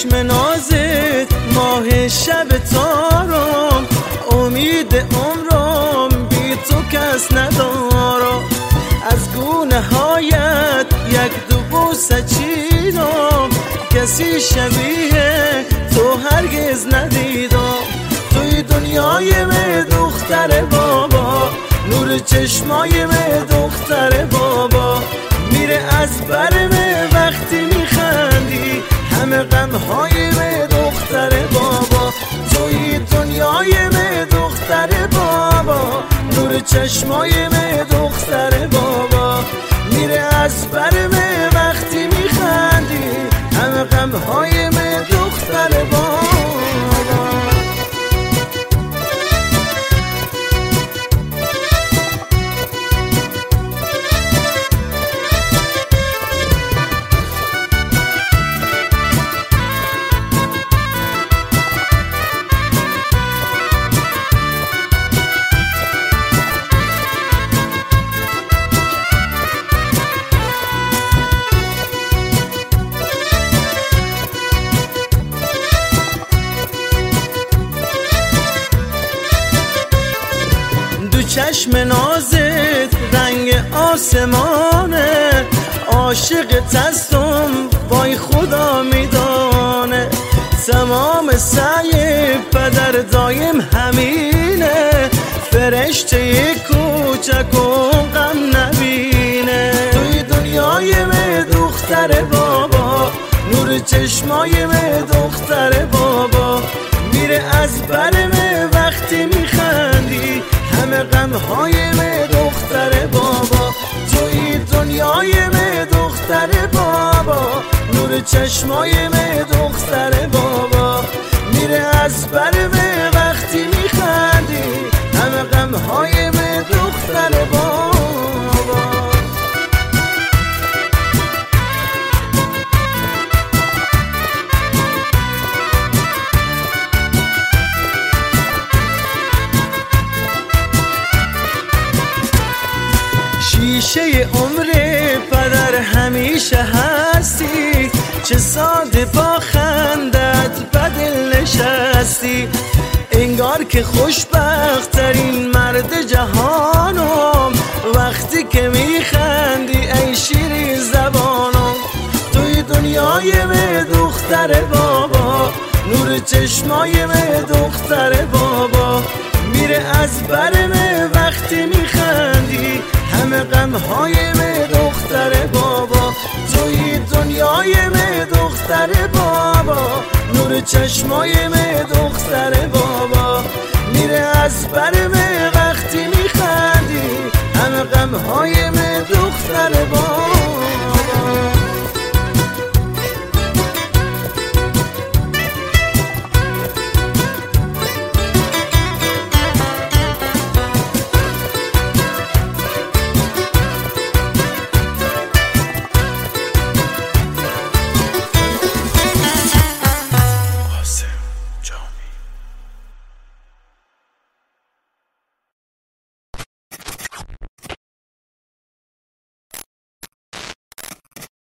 چشم نازت ماه شب تارم، امید عمرم بی تو کس ندارم. از گونه هایت یک دو بوسه چیدم، کسی شبیه تو هرگز ندیدم. توی دنیای من دختر بابا، نور چشمای من دختر بابا، میره از بر من وقتی میخندی، همه غمهای من دختر بابا. توی دنیای من دختر بابا، نور چشمای من دختر بابا، میره از بر من وقتی میخندی، همه غمهای من دختر بابا. چشم نازت رنگ آسمانه، عاشق هستم وای خدا میدانه. تمام سعی پدر دایم همینه، فرشته کوچکم غم نبینه. توی دنیای من دختر بابا، نور چشمای من دختر بابا، میره از بر من وقتی میخندی، همه غمهای من دختر بابا. توی دنیای من دختر بابا، نور چشمای من دختر بابا، میره از بر من وقتی میخندی، همه غمهای من دختر بابا. شیشه عمر پدر همیشه هستی، چه ساده با خندت بدل نشستی. انگار که خوشبخت ترین مرد جهانم، وقتی که میخندی ای شیرین زبانم. توی دنیای من دختر بابا، نور چشمای من دختر بابا، میره از بر من وقتی میخندی، همه غمهای من دختر بابا. توی دنیای من دختر بابا، نور چشمای من دختر بابا، میره از بر من وقتی میخندی، همه غمهای من دختر بابا.